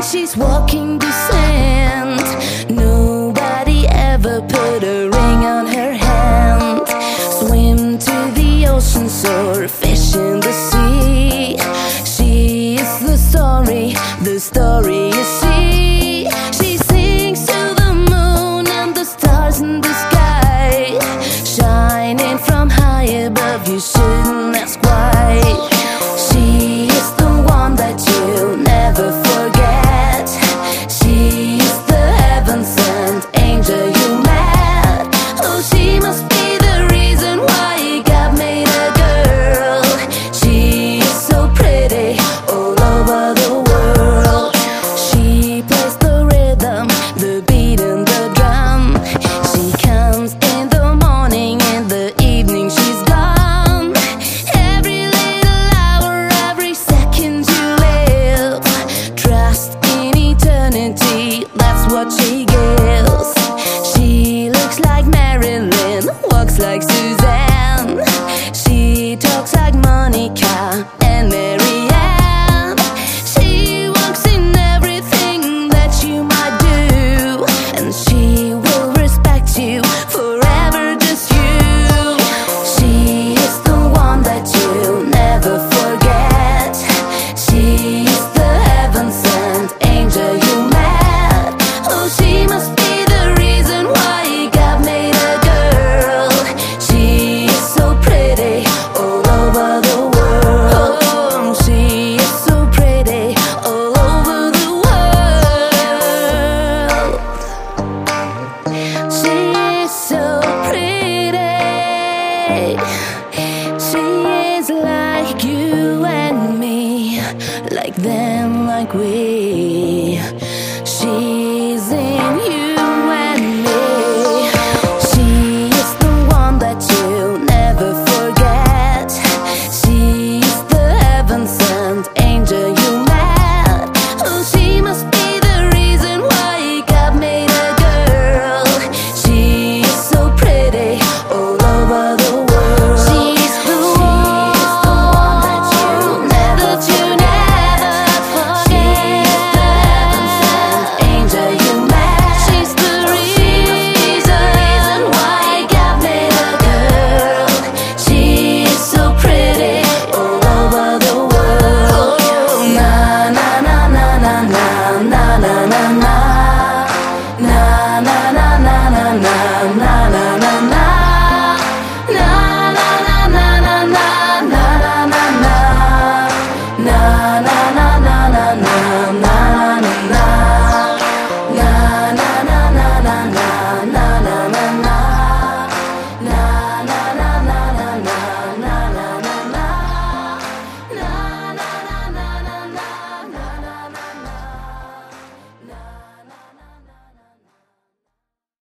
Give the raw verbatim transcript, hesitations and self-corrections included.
She's walking the sand. Nobody ever put a ring on her hand. Swim to the ocean, soar, fish in the sea. She is the story, the story you see. She sings to the moon and the stars in the sky, shining from high above, you shouldn't ask why. She is the one that you'll never forget. She is the heaven-sent angel you met. Oh, she must be the reason why God made a girl. She is so pretty all over the world. She plays the rhythm, the beat and the drum. She comes in the morning, in the evening she's gone. Every little hour, every second you live, trust in eternity, that's what she gives. She looks like Marilyn, walks like Suzanne. She talks like Monica and Marianne. She walks in everything that you might do, and she will respect you forever, just you. She is the one that you'll never forget. She is the heaven-sent angel you met. Oh, she must be the reason why God made a girl. She is so pretty all over the world. Oh, she is so pretty all over the world. She is so pretty. She is like you and me, like them, like we.